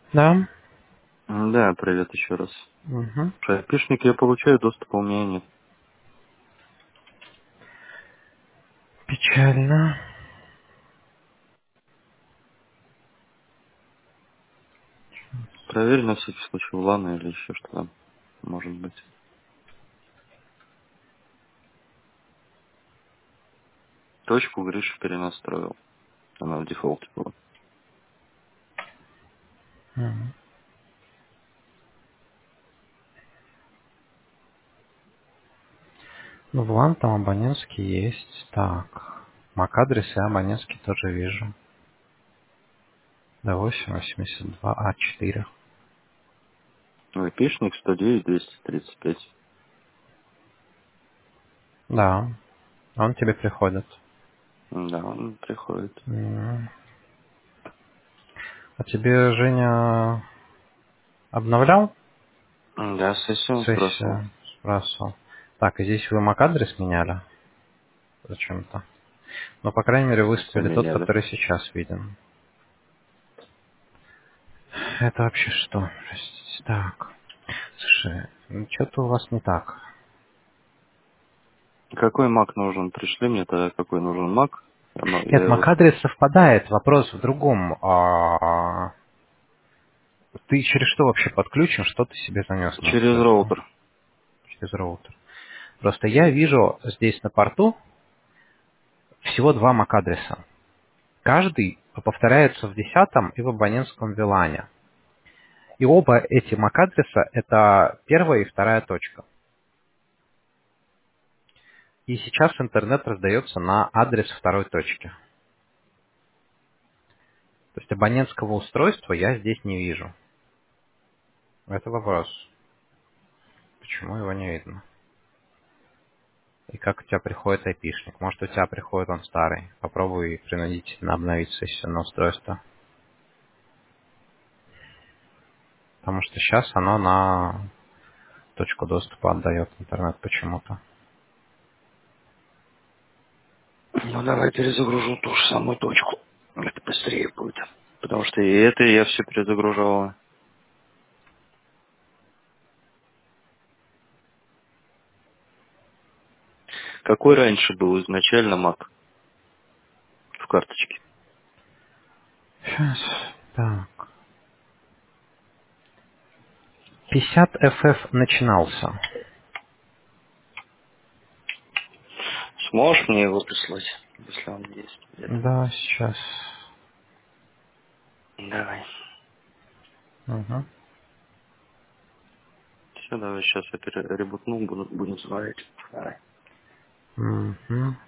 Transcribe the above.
Да. Да, привет еще раз. Угу. Айпишник я получаю, доступа у меня нет. Печально. Проверь на всякий случай в лана или еще что там может быть. Точку Гриша перенастроил. Она в дефолте была. Мгм. Ну, в LAN там абонентский есть. Так. MAC-адрес и абонентский тоже вижу. D882A4. Айпишник 109-235. Да. Он тебе приходит. Да, он приходит. М. А тебе Женя обновлял Да, сессию сбрасывал. сессию? Спрашивал. Так, и здесь вы MAC-адрес меняли? Зачем-то. Но, по крайней мере, Все выставили тот, меняли. который сейчас виден. Это вообще что? Простите. Так. Слушай, ну что-то у вас не так. Какой мак нужен? Пришли мне тогда, какой нужен мак. Я Нет, его MAC-адрес совпадает. Вопрос в другом. Ты через что вообще подключен? Что ты себе занес на через устройство? роутер. Через роутер. Просто я вижу здесь на порту всего два MAC-адреса. Каждый повторяется в 10 и в абонентском вилане. И оба эти MAC-адреса — это первая и вторая точка. И сейчас интернет раздается на адрес второй точки. То есть абонентского устройства я здесь не вижу. Это вопрос. Почему его не видно? И как у тебя приходит айпишник? Может, у тебя приходит он старый. Попробуй принудительно обновить сессию на устройство. Потому что сейчас оно на точку доступа отдает интернет почему-то. Ну давай перезагружу ту же самую точку. Это быстрее будет. Потому что и это я все перезагружал. Какой раньше был изначально мак в карточке? Сейчас. Так. 50 FF начинался. Сможешь мне его прислать, если он есть где-то? Да, сейчас. Давай. Угу. Все, давай сейчас я ребутну, будем смотреть. Давай. Угу.